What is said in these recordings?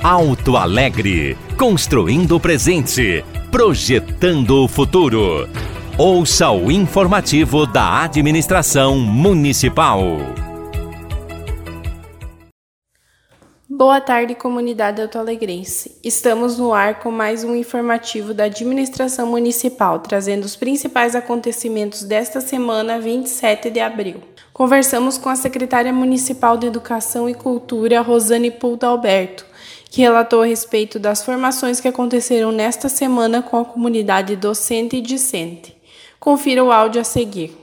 Alto Alegre, construindo o presente, projetando o futuro. Ouça o informativo da Administração Municipal. Boa tarde, comunidade altoalegrense. Estamos no ar com mais um informativo da Administração Municipal, trazendo os principais acontecimentos desta semana, 27 de abril. Conversamos com a secretária municipal de Educação e Cultura, Rosane Pulta Alberto, que relatou a respeito das formações que aconteceram nesta semana com a comunidade docente e discente. Confira o áudio a seguir.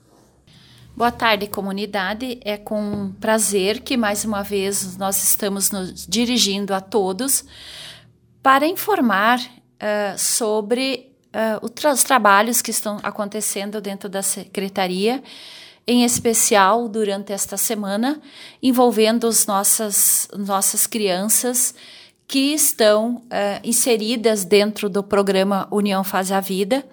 Boa tarde, comunidade. É com prazer que, mais uma vez, nós estamos nos dirigindo a todos para informar sobre os trabalhos que estão acontecendo dentro da Secretaria, em especial durante esta semana, envolvendo as nossas crianças que estão inseridas dentro do programa União Faz a Vida.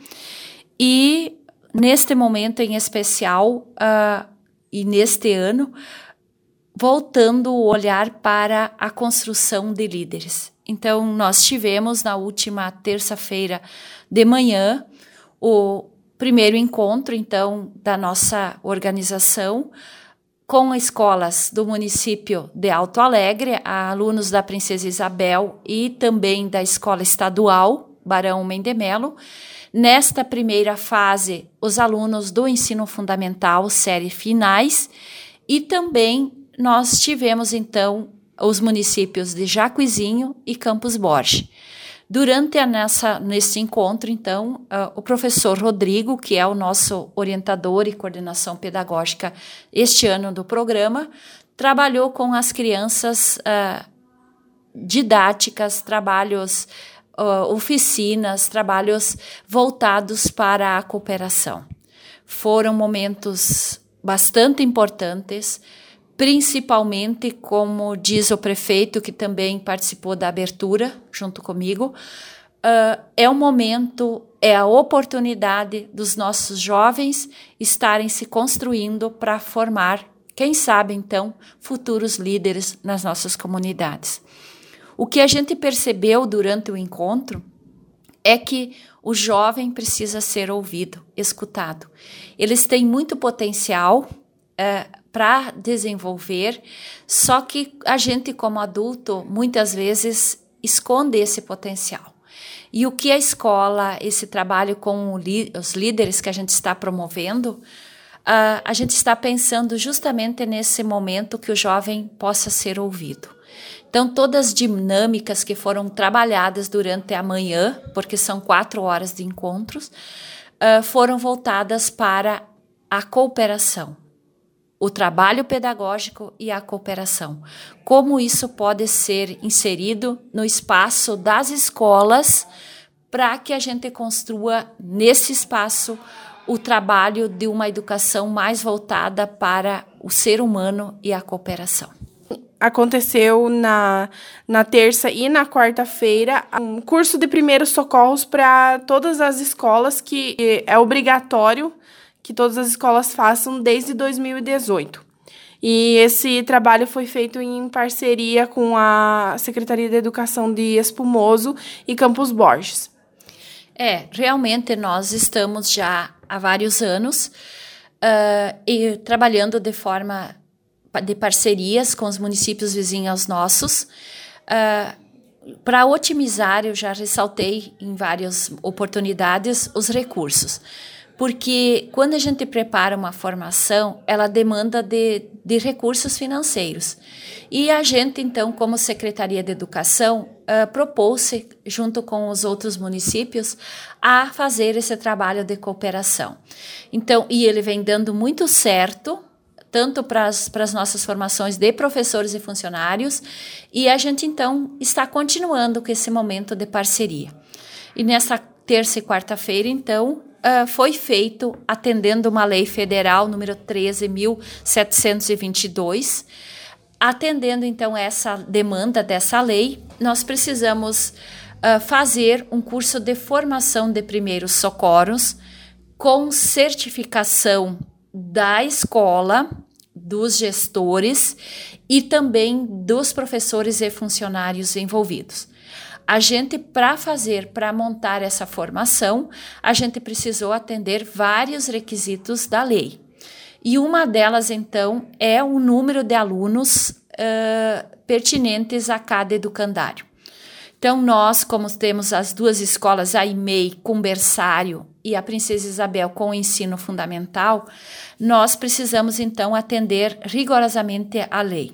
E neste momento em especial, e neste ano, voltando o olhar para a construção de líderes. Então, nós tivemos na última terça-feira de manhã o primeiro encontro, então, da nossa organização com escolas do município de Alto Alegre, alunos da Princesa Isabel e também da Escola Estadual Barão Mendemelo. Nesta primeira fase, os alunos do ensino fundamental, série finais, e também nós tivemos, então, os municípios de Jacuizinho e Campos Borges. Durante nesse encontro, então, o professor Rodrigo, que é o nosso orientador e coordenação pedagógica este ano do programa, trabalhou com as crianças didáticas, trabalhos oficinas, trabalhos voltados para a cooperação. Foram momentos bastante importantes, principalmente, como diz o prefeito, que também participou da abertura junto comigo, é o momento, é a oportunidade dos nossos jovens estarem se construindo para formar, quem sabe, então, futuros líderes nas nossas comunidades. O que a gente percebeu durante o encontro é que o jovem precisa ser ouvido, escutado. Eles têm muito potencial para desenvolver, só que a gente, como adulto, muitas vezes esconde esse potencial. E o que a escola, esse trabalho com os líderes que a gente está promovendo, a gente está pensando justamente nesse momento que o jovem possa ser ouvido. Então, todas as dinâmicas que foram trabalhadas durante a manhã, porque são 4 horas de encontros, foram voltadas para a cooperação, o trabalho pedagógico e a cooperação. Como isso pode ser inserido no espaço das escolas para que a gente construa nesse espaço o trabalho de uma educação mais voltada para o ser humano e a cooperação. Aconteceu na terça e na quarta-feira um curso de primeiros socorros para todas as escolas, que é obrigatório que todas as escolas façam desde 2018. E esse trabalho foi feito em parceria com a Secretaria de Educação de Espumoso e Campos Borges. Realmente nós estamos já há vários anos e trabalhando de forma de parcerias com os municípios vizinhos aos nossos, para otimizar, eu já ressaltei em várias oportunidades, os recursos. Porque quando a gente prepara uma formação, ela demanda de recursos financeiros. E a gente, então, como Secretaria de Educação, propôs-se, junto com os outros municípios, a fazer esse trabalho de cooperação. Então, e ele vem dando muito certo, tanto para as nossas formações de professores e funcionários, e a gente, então, está continuando com esse momento de parceria. E nessa terça e quarta-feira, então, foi feito, atendendo uma lei federal, número 13.722, atendendo, então, essa demanda dessa lei, nós precisamos fazer um curso de formação de primeiros socorros com certificação da escola, dos gestores e também dos professores e funcionários envolvidos. A gente, para montar essa formação, a gente precisou atender vários requisitos da lei. E uma delas, então, é o número de alunos pertinentes a cada educandário. Então, nós, como temos as duas escolas, a IMEI com berçário e a Princesa Isabel com o ensino fundamental, nós precisamos, então, atender rigorosamente a lei.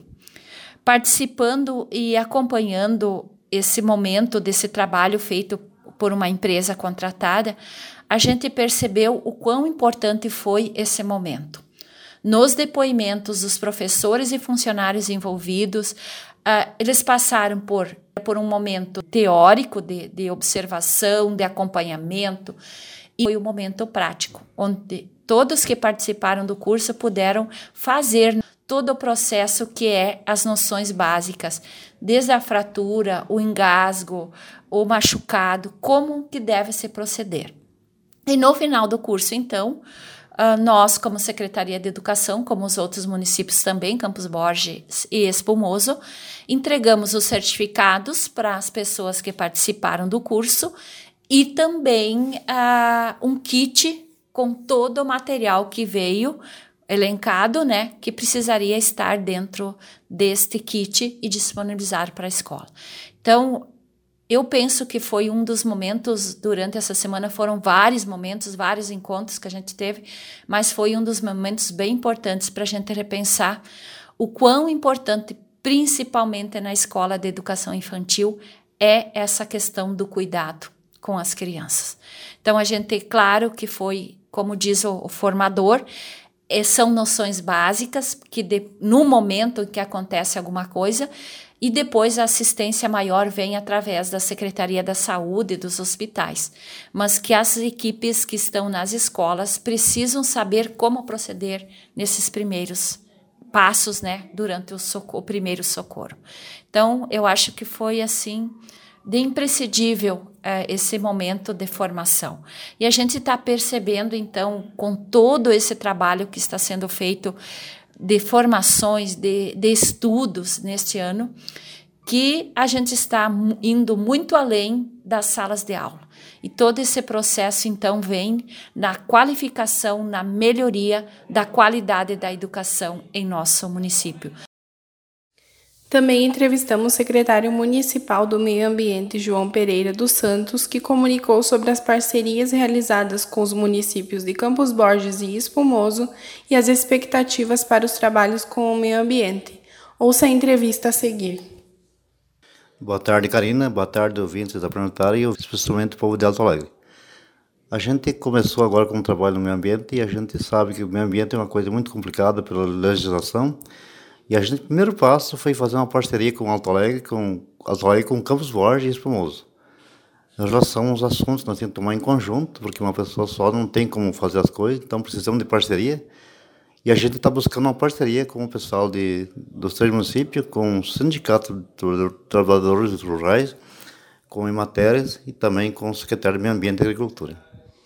Participando e acompanhando esse momento desse trabalho feito por uma empresa contratada, a gente percebeu o quão importante foi esse momento. Nos depoimentos dos professores e funcionários envolvidos, eles passaram por um momento teórico de observação, de acompanhamento, e foi um momento prático, onde todos que participaram do curso puderam fazer todo o processo que é as noções básicas, desde a fratura, o engasgo, o machucado, como que deve se proceder. E no final do curso, então, nós, como Secretaria de Educação, como os outros municípios também, Campos Borges e Espumoso, entregamos os certificados para as pessoas que participaram do curso e também um kit com todo o material que veio elencado, né, que precisaria estar dentro deste kit e disponibilizar para a escola. Então, eu penso que foi um dos momentos, durante essa semana foram vários momentos, vários encontros que a gente teve, mas foi um dos momentos bem importantes para a gente repensar o quão importante, principalmente na escola de educação infantil, é essa questão do cuidado com as crianças. Então, a gente, claro que foi, como diz o formador, são noções básicas que no momento em que acontece alguma coisa, e depois a assistência maior vem através da Secretaria da Saúde e dos hospitais, mas que as equipes que estão nas escolas precisam saber como proceder nesses primeiros passos, né, durante o primeiro socorro. Então, eu acho que foi assim de imprescindível esse momento de formação. E a gente está percebendo, então, com todo esse trabalho que está sendo feito de formações, de estudos neste ano, que a gente está indo muito além das salas de aula. E todo esse processo, então, vem na qualificação, na melhoria da qualidade da educação em nosso município. Também entrevistamos o secretário municipal do Meio Ambiente, João Pereira dos Santos, que comunicou sobre as parcerias realizadas com os municípios de Campos Borges e Espumoso e as expectativas para os trabalhos com o meio ambiente. Ouça a entrevista a seguir. Boa tarde, Karina. Boa tarde, ouvintes da Planetária e especialmente o povo de Alto Alegre. A gente começou agora com o trabalho no meio ambiente e a gente sabe que o meio ambiente é uma coisa muito complicada pela legislação. E o primeiro passo foi fazer uma parceria com Alto Alegre, com Campos Borges e Espumoso. Em relação aos assuntos, nós temos que tomar em conjunto, porque uma pessoa só não tem como fazer as coisas, então precisamos de parceria. E a gente está buscando uma parceria com o pessoal dos 3 municípios, com o Sindicato de Trabalhadores Rurais, com o Emateres e também com o Secretário de Meio Ambiente e Agricultura.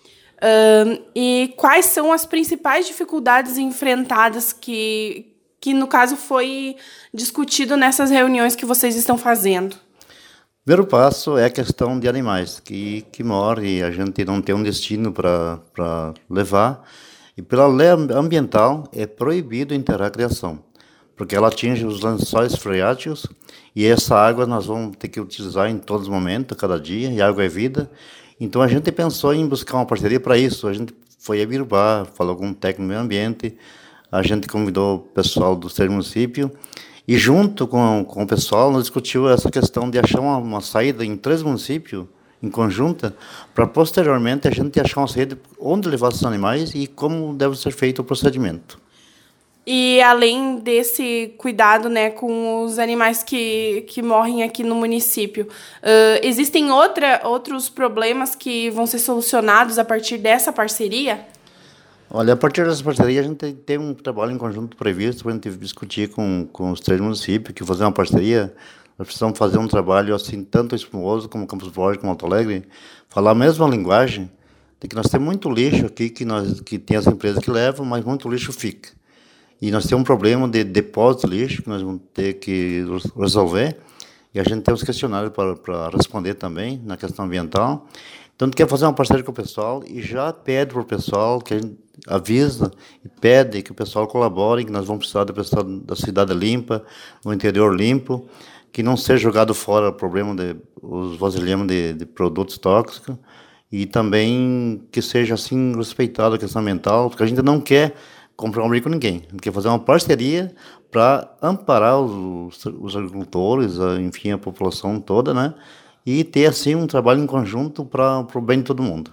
E quais são as principais dificuldades enfrentadas que no caso foi discutido nessas reuniões que vocês estão fazendo? O primeiro passo é a questão de animais que moram e a gente não tem um destino para levar. E pela lei ambiental é proibido enterrar a criação, porque ela atinge os lençóis freáticos e essa água nós vamos ter que utilizar em todos os momentos, cada dia, e água é vida. Então a gente pensou em buscar uma parceria para isso. A gente foi a Birubá, falou com o técnico do meio ambiente, a gente convidou o pessoal dos 3 municípios e junto com o pessoal nós discutimos essa questão de achar uma saída em 3 municípios, em conjunta, para posteriormente a gente achar uma saída onde levar esses animais e como deve ser feito o procedimento. E além desse cuidado, né, com os animais que morrem aqui no município, existem outros problemas que vão ser solucionados a partir dessa parceria? Olha, a partir dessa parceria a gente tem um trabalho em conjunto previsto para a gente discutir com os 3 municípios, que fazer uma parceria, nós precisamos fazer um trabalho assim, tanto Espumoso como Campos Borges, como Alto Alegre, falar a mesma linguagem, de que nós temos muito lixo aqui, que tem as empresas que levam, mas muito lixo fica. E nós temos um problema de depósito de lixo que nós vamos ter que resolver. E a gente tem os questionários para responder também na questão ambiental. Então, a gente quer fazer uma parceria com o pessoal e já pede para o pessoal, que a gente avisa e pede que o pessoal colabore, que nós vamos precisar do pessoal da cidade limpa, no interior limpo, que não seja jogado fora o problema os vasilhames de produtos tóxicos e também que seja assim respeitado a questão ambiental, porque a gente não quer comprar um briga com ninguém, a gente quer fazer uma parceria para amparar os agricultores, enfim, a população toda, né? E ter, assim, um trabalho em conjunto para o bem de todo mundo.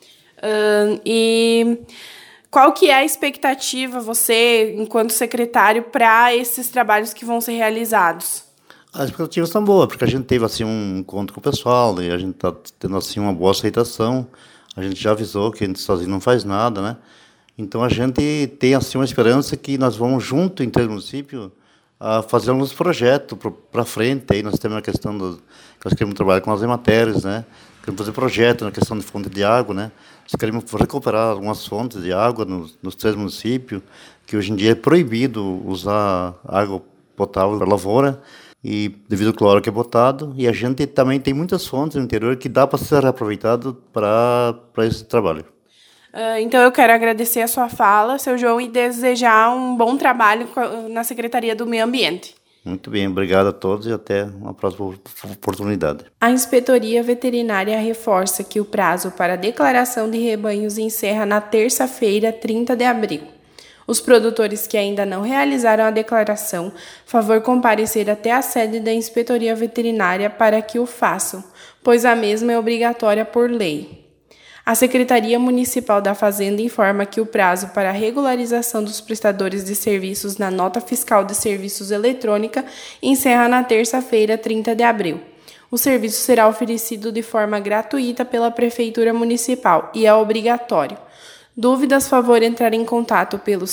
E qual que é a expectativa, você, enquanto secretário, para esses trabalhos que vão ser realizados? As expectativas são boas, porque a gente teve, assim, um encontro com o pessoal, e a gente está tendo, assim, uma boa aceitação. A gente já avisou que a gente sozinho não faz nada, né? Então, a gente tem, assim, uma esperança que nós vamos junto, em todo o município, a fazer alguns projetos para frente. Aí nós temos a questão que nós queremos trabalhar com as matérias, né? Queremos fazer projetos na questão de fonte de água, né? Nós queremos recuperar algumas fontes de água nos 3 municípios, que hoje em dia é proibido usar água potável para lavoura, e devido ao cloro que é botado. E a gente também tem muitas fontes no interior que dá para ser reaproveitado para esse trabalho. Então, eu quero agradecer a sua fala, seu João, e desejar um bom trabalho na Secretaria do Meio Ambiente. Muito bem, obrigado a todos e até uma próxima oportunidade. A Inspetoria Veterinária reforça que o prazo para a declaração de rebanhos encerra na terça-feira, 30 de abril. Os produtores que ainda não realizaram a declaração, favor comparecer até a sede da Inspetoria Veterinária para que o façam, pois a mesma é obrigatória por lei. A Secretaria Municipal da Fazenda informa que o prazo para a regularização dos prestadores de serviços na Nota Fiscal de Serviços Eletrônica encerra na terça-feira, 30 de abril. O serviço será oferecido de forma gratuita pela Prefeitura Municipal e é obrigatório. Dúvidas, favor entrar em contato pelo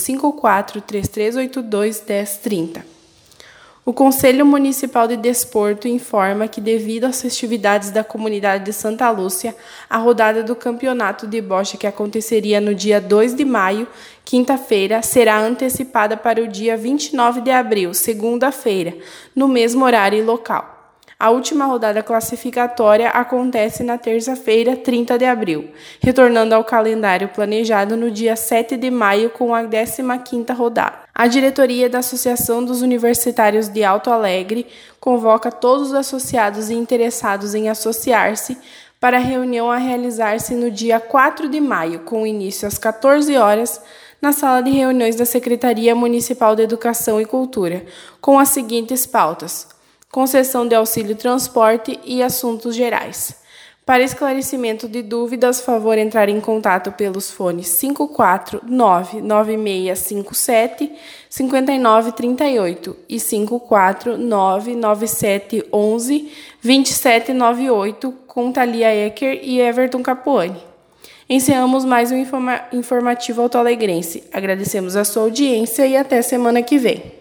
54-3382-1030. O Conselho Municipal de Desporto informa que, devido às festividades da comunidade de Santa Lúcia, a rodada do campeonato de bocha que aconteceria no dia 2 de maio, quinta-feira, será antecipada para o dia 29 de abril, segunda-feira, no mesmo horário e local. A última rodada classificatória acontece na terça-feira, 30 de abril, retornando ao calendário planejado no dia 7 de maio com a 15ª rodada. A diretoria da Associação dos Universitários de Alto Alegre convoca todos os associados e interessados em associar-se para a reunião a realizar-se no dia 4 de maio, com início às 14 horas, na sala de reuniões da Secretaria Municipal de Educação e Cultura, com as seguintes pautas: concessão de auxílio transporte e assuntos gerais. Para esclarecimento de dúvidas, favor entrar em contato pelos fones 549-9657-5938 e 549-9711-2798 com Thalia Ecker e Everton Capuani. Encerramos mais um informativo autoalegrense. Agradecemos a sua audiência e até semana que vem.